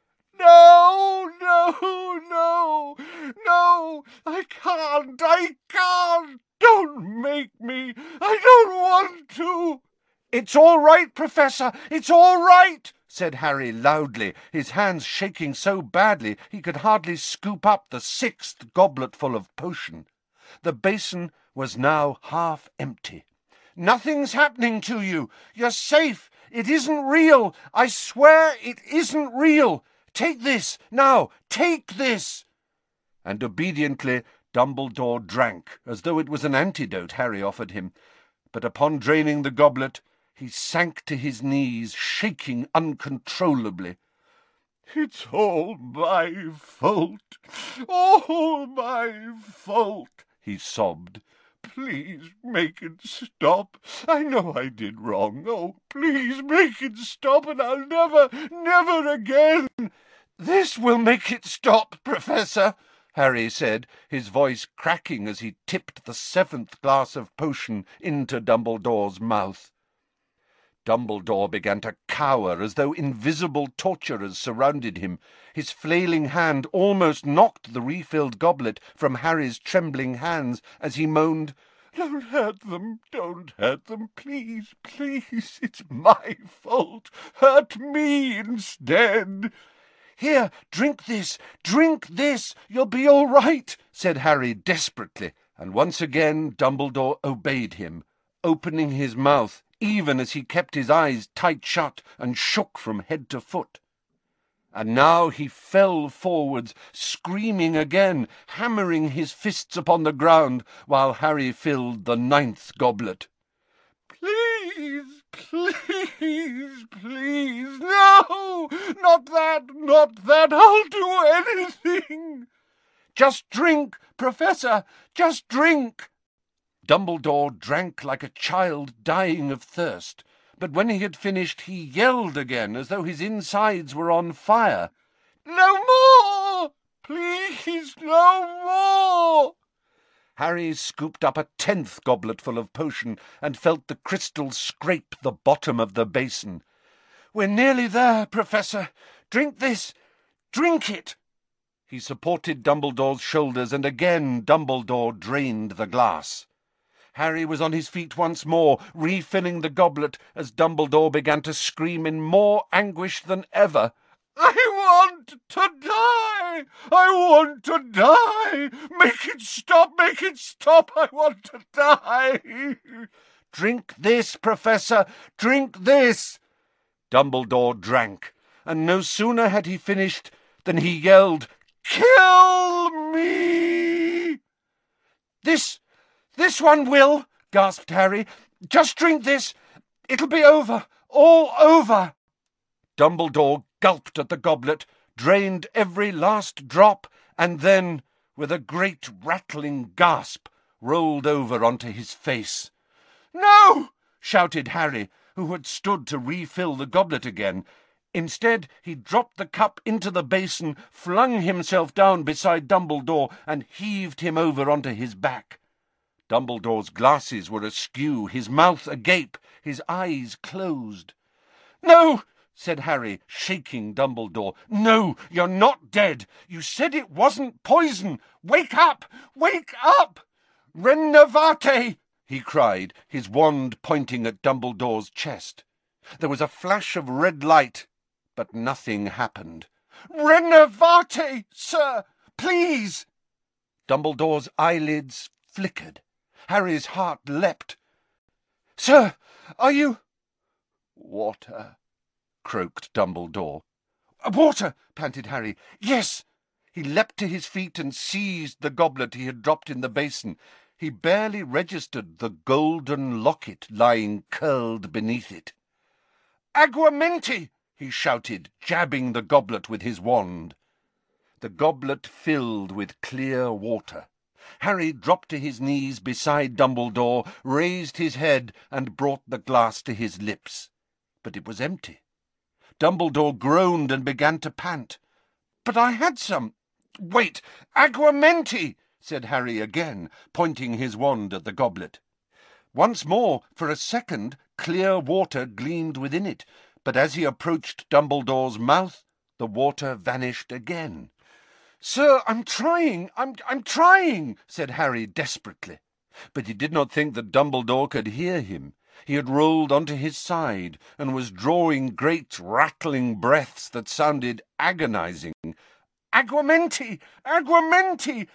"No, no, no, no! I can't, I can't! Don't make me! I don't want to!" "It's all right, Professor, it's all right," said Harry loudly, his hands shaking so badly he could hardly scoop up the sixth gobletful of potion. The basin was now half empty. "Nothing's happening to you. You're safe. It isn't real. I swear it isn't real. Take this, now, take this." And obediently Dumbledore drank, as though it was an antidote Harry offered him. But upon draining the goblet, he sank to his knees, shaking uncontrollably. "It's all my fault, all my fault," he sobbed. "Please make it stop. I know I did wrong. Oh, please make it stop, and I'll never, never again." "This will make it stop, Professor," Harry said, his voice cracking as he tipped the seventh glass of potion into Dumbledore's mouth. Dumbledore began to cower as though invisible torturers surrounded him. His flailing hand almost knocked the refilled goblet from Harry's trembling hands as he moaned, "Don't hurt them, don't hurt them, please, please, it's my fault. Hurt me instead." "Here, drink this, drink this, you'll be all right," said Harry desperately, and once again Dumbledore obeyed him, opening his mouth even as he kept his eyes tight shut and shook from head to foot. And now he fell forwards, screaming again, hammering his fists upon the ground, while Harry filled the ninth goblet. "Please, please, please, no, not that, not that, I'll do anything." "Just drink, Professor, just drink." Dumbledore drank like a child dying of thirst, but when he had finished he yelled again as though his insides were on fire. "No more! Please, no more!" Harry scooped up a tenth gobletful of potion and felt the crystal scrape the bottom of the basin. "We're nearly there, Professor. Drink this. Drink it." He supported Dumbledore's shoulders, and again Dumbledore drained the glass. Harry was on his feet once more, refilling the goblet, as Dumbledore began to scream in more anguish than ever. "I want to die! I want to die! Make it stop! Make it stop! I want to die!" "Drink this, Professor! Drink this!" Dumbledore drank, and no sooner had he finished than he yelled, "Kill me!" This, this one will," gasped Harry. "Just drink this. It'll be over, all over." Dumbledore gulped at the goblet, drained every last drop, and then, with a great rattling gasp, rolled over onto his face. "No!" shouted Harry, who had stood to refill the goblet again. Instead, he dropped the cup into the basin, flung himself down beside Dumbledore, and heaved him over onto his back. Dumbledore's glasses were askew, his mouth agape, his eyes closed. "No!" said Harry, shaking Dumbledore. "No, you're not dead. You said it wasn't poison. Wake up! Wake up! Renovate!" he cried, his wand pointing at Dumbledore's chest. There was a flash of red light, but nothing happened. "Renovate, sir! Please!" Dumbledore's eyelids flickered. Harry's heart leapt. "Sir, are you—" "Water," croaked Dumbledore. "Water!" panted Harry. "Yes!" He leapt to his feet and seized the goblet he had dropped in the basin. He barely registered the golden locket lying curled beneath it. "Aguamenti!" he shouted, jabbing the goblet with his wand. The goblet filled with clear water. Harry dropped to his knees beside Dumbledore, raised his head, and brought the glass to his lips. But it was empty. Dumbledore groaned and began to pant. "But I had some. Wait! Aguamenti!" said Harry again, pointing his wand at the goblet. Once more, for a second, clear water gleamed within it, but as he approached Dumbledore's mouth, the water vanished again. "Sir, I'm trying, I'm, I'm trying," said Harry desperately. But he did not think that Dumbledore could hear him. He had rolled onto his side, and was drawing great rattling breaths that sounded agonizing. "Aguamenti! Aguamenti!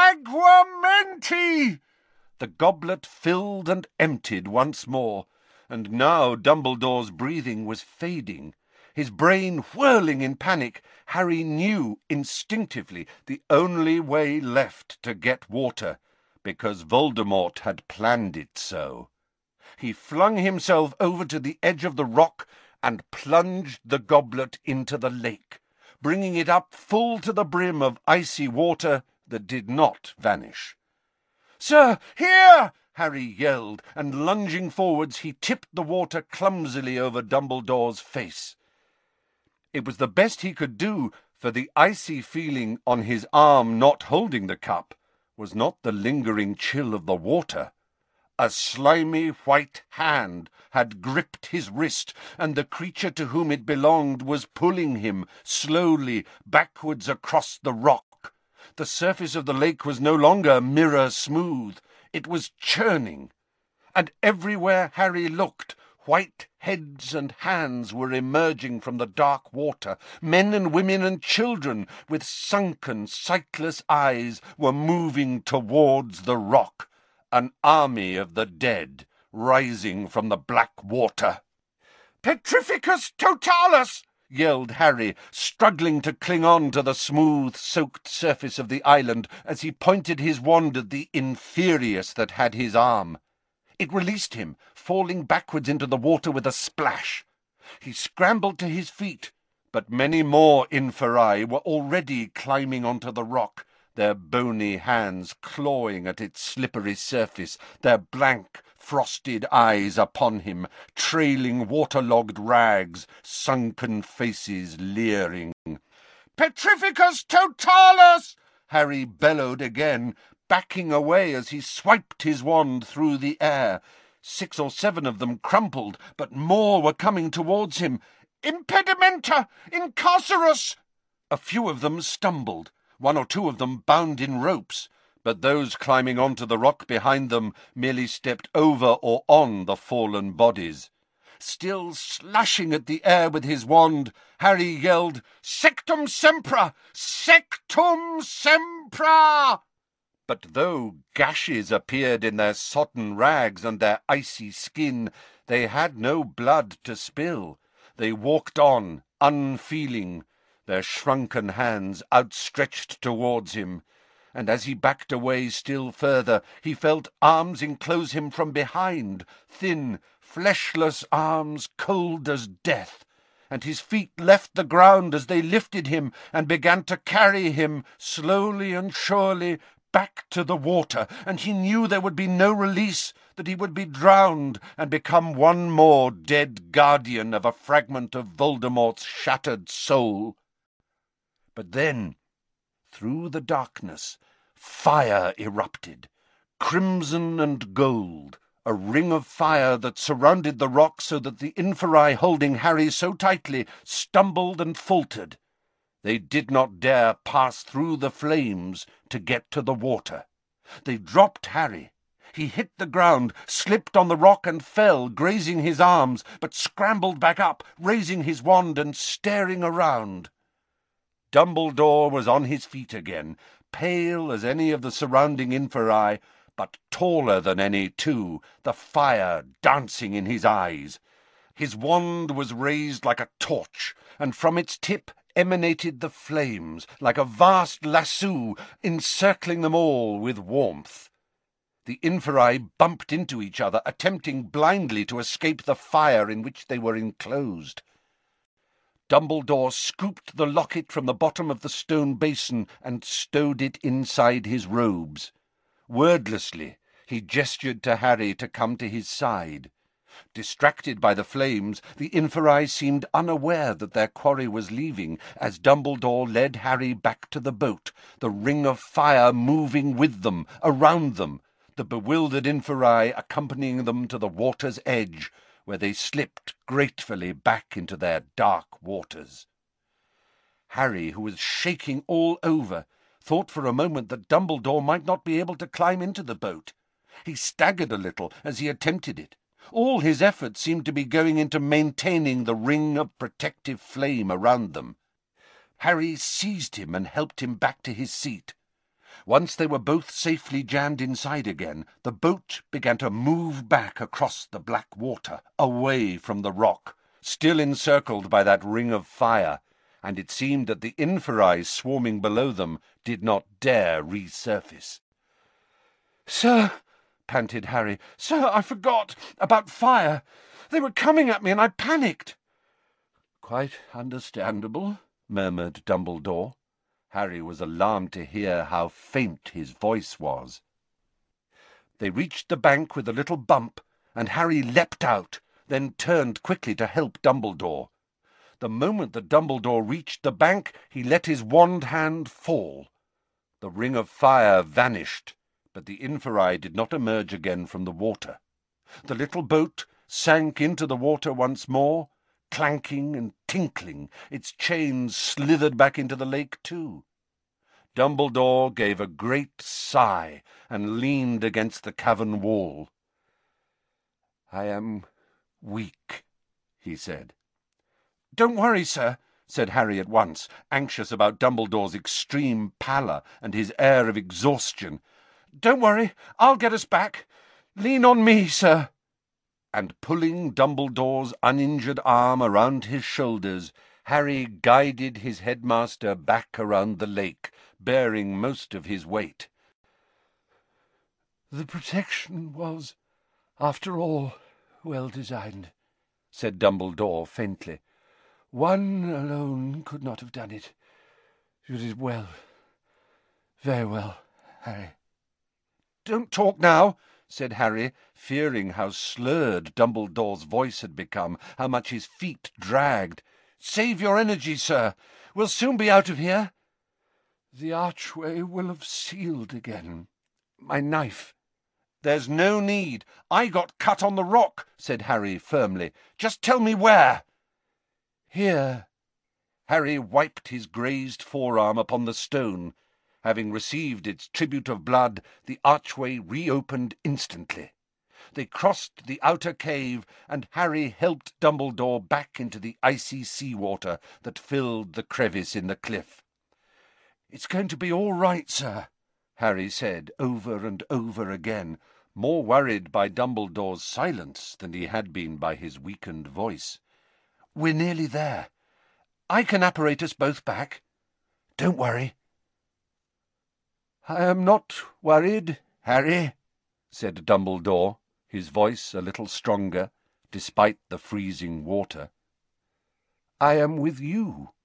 Aguamenti!" The goblet filled and emptied once more, and now Dumbledore's breathing was fading. His brain whirling in panic, Harry knew instinctively the only way left to get water, because Voldemort had planned it so. He flung himself over to the edge of the rock and plunged the goblet into the lake, bringing it up full to the brim of icy water that did not vanish. "Sir, here!" Harry yelled, and lunging forwards he tipped the water clumsily over Dumbledore's face. It was the best he could do, for the icy feeling on his arm not holding the cup was not the lingering chill of the water. A slimy white hand had gripped his wrist, and the creature to whom it belonged was pulling him slowly backwards across the rock. The surface of the lake was no longer mirror smooth. It was churning, and everywhere Harry looked, White heads and hands were emerging from the dark water. Men and women and children, with sunken, sightless eyes, were moving towards the rock, an army of the dead rising from the black water. "Petrificus totalus!" yelled Harry, struggling to cling on to the smooth, soaked surface of the island as he pointed his wand at the Inferius that had his arm. It released him, falling backwards into the water with a splash. He scrambled to his feet, but many more Inferi were already climbing onto the rock, their bony hands clawing at its slippery surface, their blank, frosted eyes upon him, trailing waterlogged rags, sunken faces leering. "Petrificus totalus!" Harry bellowed again, backing away as he swiped his wand through the air. Six or seven of them crumpled, but more were coming towards him. "Impedimenta! Incarcerus!" A few of them stumbled, one or two of them bound in ropes, but those climbing onto the rock behind them merely stepped over or on the fallen bodies. Still slashing at the air with his wand, Harry yelled, "Sectum sempra! Sectum sempra!" But though gashes appeared in their sodden rags and their icy skin, they had no blood to spill. They walked on, unfeeling, their shrunken hands outstretched towards him, and as he backed away still further, he felt arms enclose him from behind, thin, fleshless arms, cold as death, and his feet left the ground as they lifted him and began to carry him slowly and surely back to the water, and he knew there would be no release, that he would be drowned and become one more dead guardian of a fragment of Voldemort's shattered soul. But then, through the darkness, fire erupted, crimson and gold, a ring of fire that surrounded the rock so that the Inferi holding Harry so tightly stumbled and faltered. They did not dare pass through the flames to get to the water. They dropped Harry. He hit the ground, slipped on the rock and fell, grazing his arms, but scrambled back up, raising his wand and staring around. Dumbledore was on his feet again, pale as any of the surrounding Inferi, but taller than any too, the fire dancing in his eyes. His wand was raised like a torch, and from its tip emanated the flames, like a vast lasso, encircling them all with warmth. The Inferi bumped into each other, attempting blindly to escape the fire in which they were enclosed. Dumbledore scooped the locket from the bottom of the stone basin and stowed it inside his robes. Wordlessly, he gestured to Harry to come to his side. Distracted by the flames, the Inferi seemed unaware that their quarry was leaving, as Dumbledore led Harry back to the boat, the ring of fire moving with them, around them, the bewildered Inferi accompanying them to the water's edge, where they slipped gratefully back into their dark waters. Harry, who was shaking all over, thought for a moment that Dumbledore might not be able to climb into the boat. He staggered a little as he attempted it. All his efforts seemed to be going into maintaining the ring of protective flame around them. Harry seized him and helped him back to his seat. Once they were both safely jammed inside again, the boat began to move back across the black water, away from the rock, still encircled by that ring of fire, and it seemed that the Inferi swarming below them did not dare resurface. "Sir," panted Harry, "Sir, I forgot about fire. They were coming at me and I panicked." "Quite understandable," murmured Dumbledore. Harry was alarmed to hear how faint his voice was. They reached the bank with a little bump, and Harry leapt out, then turned quickly to help Dumbledore. The moment that Dumbledore reached the bank, he let his wand hand fall. The ring of fire vanished, but the Inferi did not emerge again from the water. The little boat sank into the water once more, clanking and tinkling. Its chains slithered back into the lake too. Dumbledore gave a great sigh and leaned against the cavern wall. "I am weak," he said. "Don't worry, sir," said Harry at once, anxious about Dumbledore's extreme pallor and his air of exhaustion. "Don't worry, I'll get us back. Lean on me, sir." And pulling Dumbledore's uninjured arm around his shoulders, Harry guided his headmaster back around the lake, bearing most of his weight. "The protection was, after all, well designed," said Dumbledore faintly. "One alone could not have done it. You did well, very well, Harry." "Don't talk now," said Harry, fearing how slurred Dumbledore's voice had become, how much his feet dragged. "Save your energy, sir. We'll soon be out of here." "The archway will have sealed again. My knife—" "There's no need. I got cut on the rock," said Harry firmly. "Just tell me where." "Here." Harry wiped his grazed forearm upon the stone. Having received its tribute of blood, the archway reopened instantly. They crossed the outer cave, and Harry helped Dumbledore back into the icy sea-water that filled the crevice in the cliff. "It's going to be all right, sir," Harry said over and over again, more worried by Dumbledore's silence than he had been by his weakened voice. "We're nearly there. I can apparate us both back. Don't worry." "I am not worried, Harry," said Dumbledore, his voice a little stronger, despite the freezing water. "I am with you.